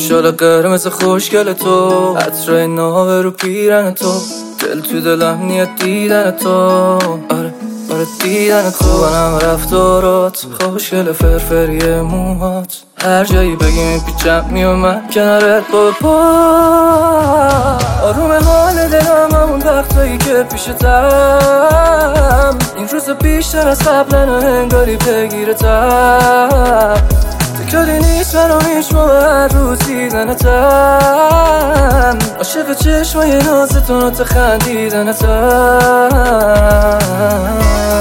شال قرمز خوشگل تو، عطر ناوه رو پیرن تو، دل تو دلم نیت دیدن تو. آره دیدن تو، خوبنم رفتارات، خوشگل فرفری موهات، هر جایی بگی میپیچم میومد کنارت با پا. آروم حال دلم همون وقتایی که پیشتم، این روز بیشتر از قبلا انگاری بگیرتم. تکراری نیست برام هیچ موقع هر روز دیدنتم، عاشق چشمای نازتون و خندیدنتم.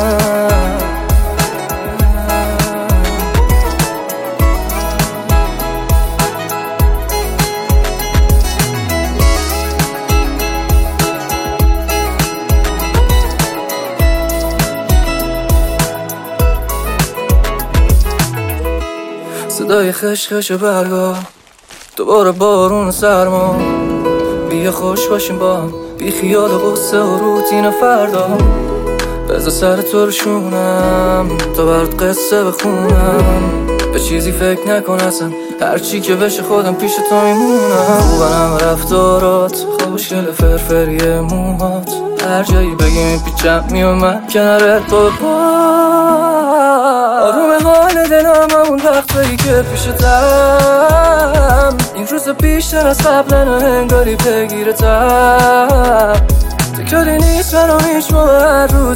صدای خشخش برگا، دوباره بارون و سرما، بیا خوش باشیم با هم، بی خیال غصه و روتین فردا. بذار سر تو رو شونم تا برات قصه بخونم، به چیزی فکر نکن اصلا، هرچی که بشه خودم پیش تو میمونم. خوبنم رفتارات، خوشگل فرفری موهات، هر جایی بگی میپیچم میومد کنارت با پا. آروم حال دلم همون وقتایی که پیشتم، این روز بیشتر از قبلا انگاری بگیرتم. تکراری نیست برام هیچ موقع هر روز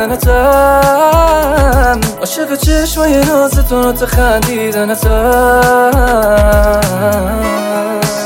دیدنتم، عاشق چشمای نازتون و خندیدنتم.